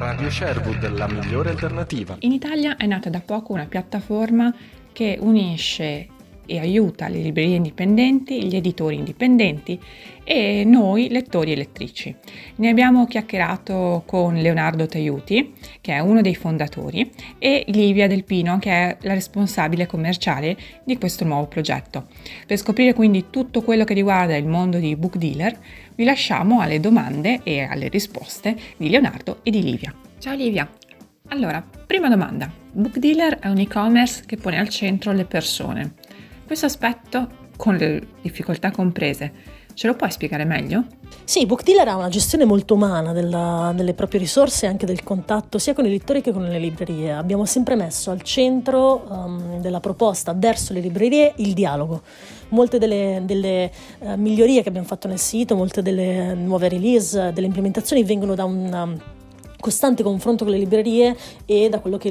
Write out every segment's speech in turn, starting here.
Radio Sherwood, la migliore alternativa. In Italia è nata da poco una piattaforma che unisce e aiuta le librerie indipendenti, gli editori indipendenti e noi lettori e lettrici. Ne abbiamo chiacchierato con Leonardo Taiuti, che è uno dei fondatori, e Livia Del Pino, che è la responsabile commerciale di questo nuovo progetto. Per scoprire quindi tutto quello che riguarda il mondo di Book Dealer, vi lasciamo alle domande e alle risposte di Leonardo e di Livia. Ciao Livia! Allora, prima domanda. Book Dealer è un e-commerce che pone al centro le persone. Questo aspetto, con le difficoltà comprese, ce lo puoi spiegare meglio? Sì, Book Dealer ha una gestione molto umana delle proprie risorse e anche del contatto sia con i lettori che con le librerie. Abbiamo sempre messo al centro della proposta verso le librerie il dialogo. Molte delle migliorie che abbiamo fatto nel sito, molte delle nuove release, delle implementazioni vengono da un costante confronto con le librerie e da quello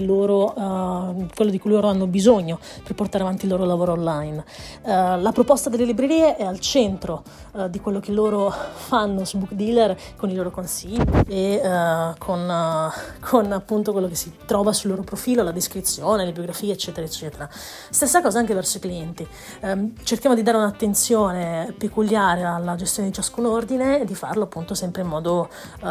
quello di cui loro hanno bisogno per portare avanti il loro lavoro online. La proposta delle librerie è al centro di quello che loro fanno su Book Dealer, con i loro consigli e con appunto quello che si trova sul loro profilo, la descrizione, le biografie, eccetera eccetera. Stessa cosa anche verso i clienti. Cerchiamo di dare un'attenzione peculiare alla gestione di ciascun ordine e di farlo appunto sempre in modo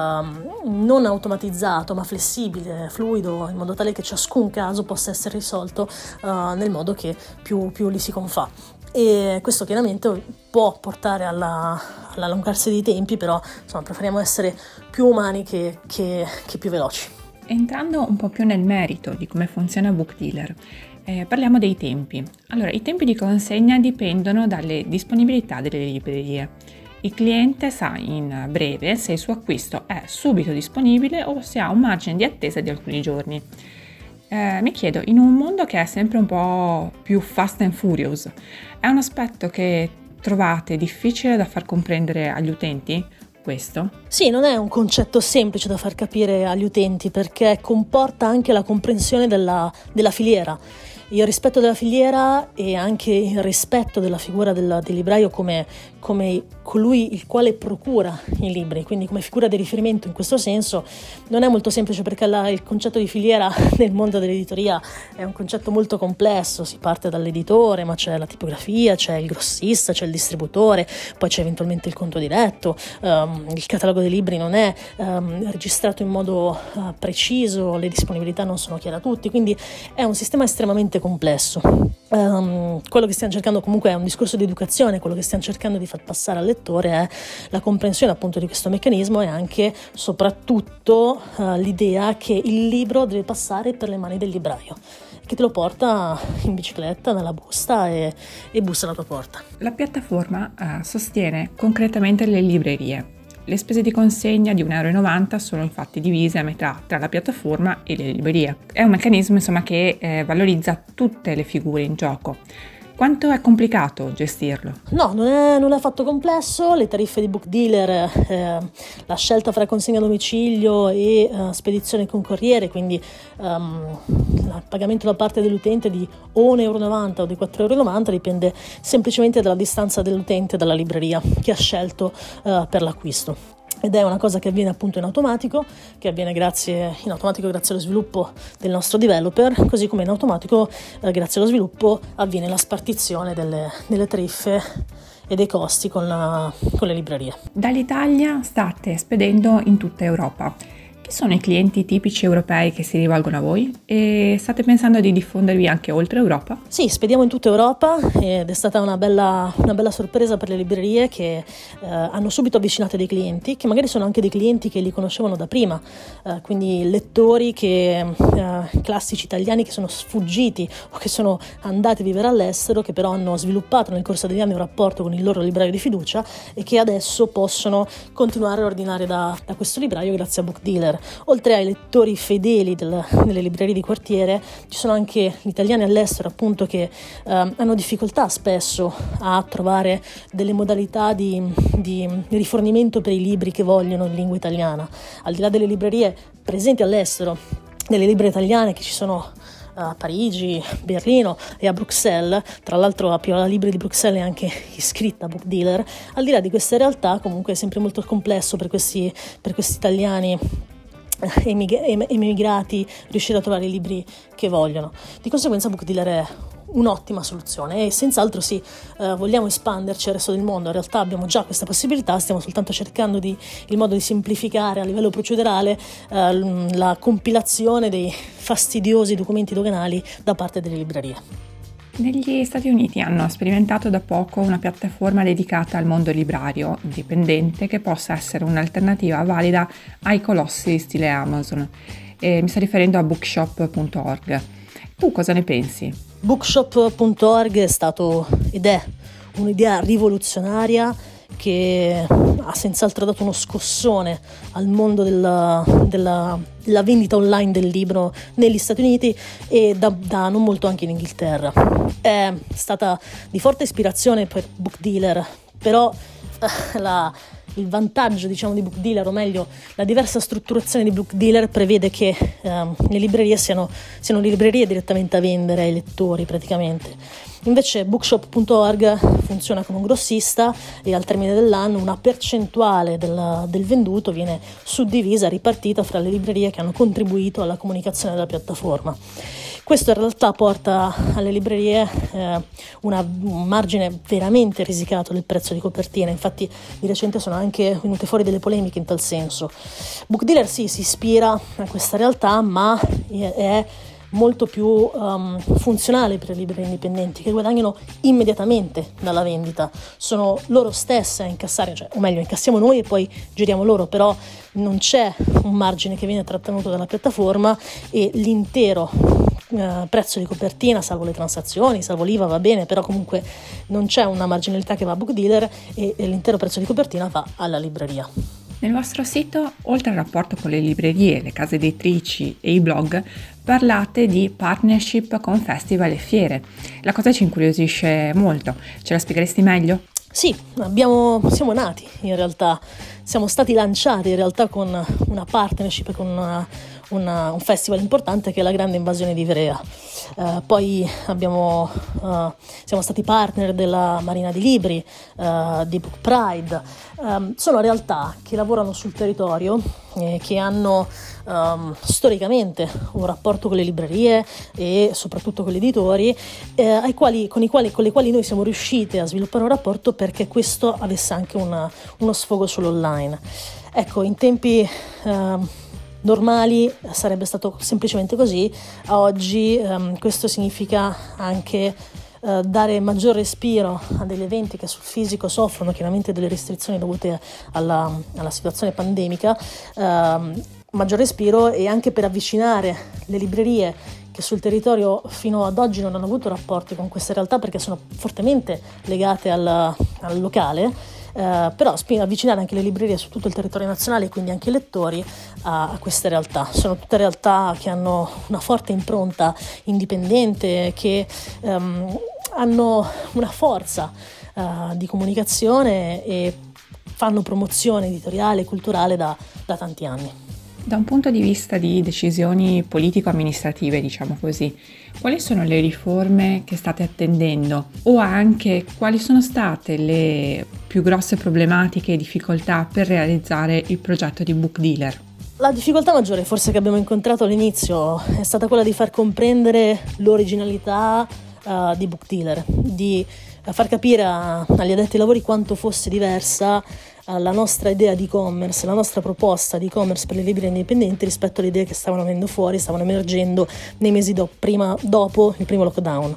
non automatizzato ma flessibile, fluido, in modo tale che ciascun caso possa essere risolto nel modo che più gli si confà. E questo chiaramente può portare all'allungarsi dei tempi, però insomma preferiamo essere più umani che più veloci. Entrando un po' più nel merito di come funziona Book Dealer, parliamo dei tempi. Allora, i tempi di consegna dipendono dalle disponibilità delle librerie. Il cliente sa in breve se il suo acquisto è subito disponibile o se ha un margine di attesa di alcuni giorni. Mi chiedo, in un mondo che è sempre un po' più fast and furious, è un aspetto che trovate difficile da far comprendere agli utenti? Questo? Sì, non è un concetto semplice da far capire agli utenti perché comporta anche la comprensione della filiera. Il rispetto della filiera e anche il rispetto della figura del libraio come colui il quale procura i libri, quindi come figura di riferimento in questo senso, non è molto semplice perché il concetto di filiera nel mondo dell'editoria è un concetto molto complesso. Si parte dall'editore, ma c'è la tipografia, c'è il grossista, c'è il distributore, poi c'è eventualmente il conto diretto, il catalogo dei libri non è registrato in modo preciso, le disponibilità non sono chiare a tutti, quindi è un sistema estremamente complesso. Quello che stiamo cercando comunque è un discorso di educazione, quello che stiamo cercando di far passare al lettore è la comprensione appunto di questo meccanismo e anche soprattutto l'idea che il libro deve passare per le mani del libraio, che te lo porta in bicicletta nella busta e bussa alla tua porta. La piattaforma sostiene concretamente le librerie. Le spese di consegna di €1,90 sono infatti divise a metà tra la piattaforma e le librerie. È un meccanismo che valorizza tutte le figure in gioco. Quanto è complicato gestirlo? No, non è affatto complesso. Le tariffe di Book Dealer, la scelta fra consegna a domicilio e spedizione con corriere, quindi il pagamento da parte dell'utente di o €1,90 o di €4,90 dipende semplicemente dalla distanza dell'utente dalla libreria che ha scelto per l'acquisto. Ed è una cosa che avviene appunto in automatico, che avviene grazie allo sviluppo del nostro developer, così come in automatico grazie allo sviluppo avviene la spartizione delle tariffe e dei costi con le librerie. Dall'Italia state spedendo in tutta Europa. Chi sono i clienti tipici europei che si rivolgono a voi e state pensando di diffondervi anche oltre Europa? Sì, spediamo in tutta Europa ed è stata una bella sorpresa per le librerie che hanno subito avvicinato dei clienti che magari sono anche dei clienti che li conoscevano da prima, quindi lettori classici italiani che sono sfuggiti o che sono andati a vivere all'estero, che però hanno sviluppato nel corso degli anni un rapporto con il loro libraio di fiducia e che adesso possono continuare a ordinare da questo libraio grazie a Book Dealer. Oltre ai lettori fedeli nelle librerie di quartiere, ci sono anche gli italiani all'estero appunto che hanno difficoltà spesso a trovare delle modalità di rifornimento per i libri che vogliono in lingua italiana. Al di là delle librerie presenti all'estero, delle librerie italiane che ci sono a Parigi, Berlino e a Bruxelles, tra l'altro la Piola Libri di Bruxelles è anche iscritta a Book Dealer. Al di là di queste realtà comunque è sempre molto complesso per questi italiani emigrati riuscire a trovare i libri che vogliono. Di conseguenza Book Dealer è un'ottima soluzione e senz'altro sì, vogliamo espanderci al resto del mondo. In realtà abbiamo già questa possibilità, stiamo soltanto cercando il modo di semplificare a livello procedurale la compilazione dei fastidiosi documenti doganali da parte delle librerie. Negli Stati Uniti hanno sperimentato da poco una piattaforma dedicata al mondo librario indipendente che possa essere un'alternativa valida ai colossi stile Amazon. Mi sto riferendo a bookshop.org. Tu cosa ne pensi? Bookshop.org è stato ed è un'idea rivoluzionaria che ha senz'altro dato uno scossone al mondo della vendita online del libro negli Stati Uniti e da non molto anche in Inghilterra. È stata di forte ispirazione per Book Dealer, però il vantaggio di Book Dealer, o meglio la diversa strutturazione di Book Dealer, prevede che le librerie siano le librerie direttamente a vendere ai lettori praticamente. Invece bookshop.org funziona come un grossista e al termine dell'anno una percentuale del venduto viene suddivisa, ripartita fra le librerie che hanno contribuito alla comunicazione della piattaforma. Questo in realtà porta alle librerie un margine veramente risicato del prezzo di copertina. Infatti di recente sono anche venute fuori delle polemiche in tal senso. Book Dealer sì, si ispira a questa realtà, ma è molto più funzionale per le librerie indipendenti che guadagnano immediatamente dalla vendita. Sono loro stesse a incassare, o meglio incassiamo noi e poi giriamo loro, però non c'è un margine che viene trattenuto dalla piattaforma e l'intero prezzo di copertina, salvo le transazioni, salvo l'IVA va bene, però comunque non c'è una marginalità che va a Book Dealer e l'intero prezzo di copertina va alla libreria. Nel vostro sito, oltre al rapporto con le librerie, le case editrici e i blog, parlate di partnership con festival e fiere. La cosa ci incuriosisce molto. Ce la spiegheresti meglio? Sì, siamo nati in realtà, siamo stati lanciati in realtà con una partnership, con un festival importante che è la Grande Invasione di Ivrea. Poi siamo stati partner della Marina di Libri, di Book Pride. Sono realtà che lavorano sul territorio, che hanno storicamente un rapporto con le librerie e soprattutto con gli editori, con le quali noi siamo riusciti a sviluppare un rapporto perché questo avesse anche uno sfogo sull'online. Ecco, in tempi normali sarebbe stato semplicemente così. A oggi questo significa anche dare maggior respiro a degli eventi che sul fisico soffrono chiaramente delle restrizioni dovute alla situazione pandemica, maggior respiro, e anche per avvicinare le librerie che sul territorio fino ad oggi non hanno avuto rapporti con queste realtà perché sono fortemente legate al locale. Però avvicinare anche le librerie su tutto il territorio nazionale e quindi anche i lettori a queste realtà. Sono tutte realtà che hanno una forte impronta indipendente, che hanno una forza di comunicazione e fanno promozione editoriale e culturale da tanti anni. Da un punto di vista di decisioni politico-amministrative, diciamo così, quali sono le riforme che state attendendo o anche quali sono state le più grosse problematiche e difficoltà per realizzare il progetto di Book Dealer? La difficoltà maggiore forse che abbiamo incontrato all'inizio è stata quella di far comprendere l'originalità di Book Dealer, di far capire agli addetti ai lavori quanto fosse diversa la nostra idea di e-commerce, la nostra proposta di e-commerce per le librerie indipendenti rispetto alle idee che stavano emergendo nei mesi dopo il primo lockdown.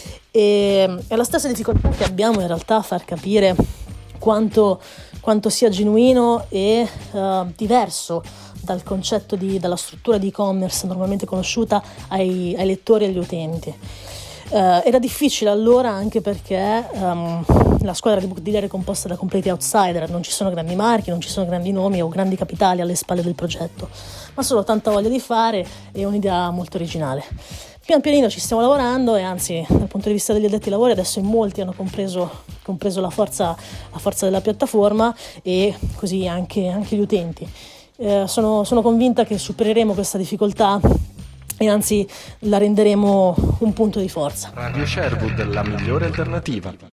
E è la stessa difficoltà che abbiamo in realtà a far capire quanto sia genuino e diverso dal concetto dalla struttura di e-commerce normalmente conosciuta ai lettori e agli utenti. Era difficile allora anche perché la squadra di Book Dealer è composta da completi outsider, non ci sono grandi marchi, non ci sono grandi nomi o grandi capitali alle spalle del progetto, ma solo tanta voglia di fare e un'idea molto originale. Pian pianino ci stiamo lavorando e anzi dal punto di vista degli addetti ai lavori adesso in molti hanno compreso la forza della piattaforma e così anche gli utenti. Sono convinta che supereremo questa difficoltà e anzi la renderemo un punto di forza. Radio Sherwood, la migliore alternativa.